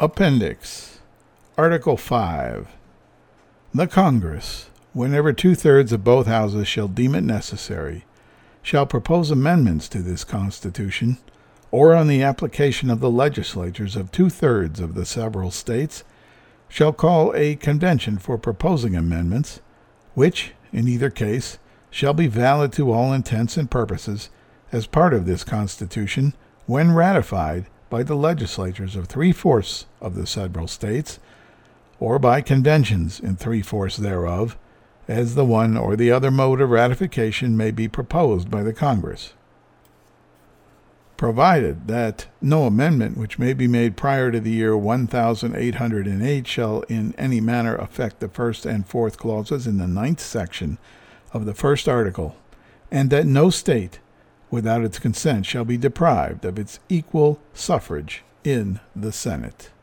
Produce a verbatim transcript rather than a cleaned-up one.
Appendix. Article five. The Congress, whenever two-thirds of both houses shall deem it necessary, shall propose amendments to this Constitution, or on the application of the legislatures of two-thirds of the several states, shall call a convention for proposing amendments, which, in either case, shall be valid to all intents and purposes as part of this Constitution when ratified by the legislatures of three-fourths of the several states, or by conventions in three-fourths thereof, as the one or the other mode of ratification may be proposed by the Congress. Provided that no amendment which may be made prior to the year one thousand eight hundred eight shall in any manner affect the first and fourth clauses in the ninth section of the first article, and that no state, without its consent, shall be deprived of its equal suffrage in the Senate.